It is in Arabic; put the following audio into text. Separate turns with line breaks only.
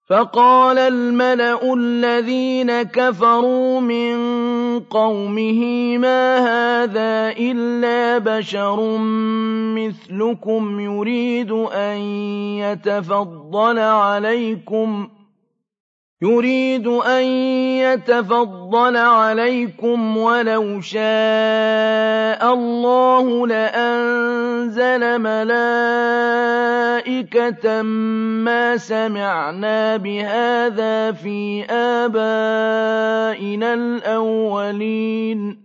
فَقَالَ الْمَلَأُ الَّذِينَ كَفَرُوا مِن قَوْمِهِ مَا هَٰذَا إِلَّا بَشَرٌ مِّثْلُكُمْ يُرِيدُ أَن يَتَفَضَّلَ عَلَيْكُمْ وَلَوْ شَاءَ اللَّهُ لَأَنزَلَ مَلَائِكَةً مَّا سَمِعْنَا بِهَٰذَا فِي آبَائِنَا الْأَوَّلِينَ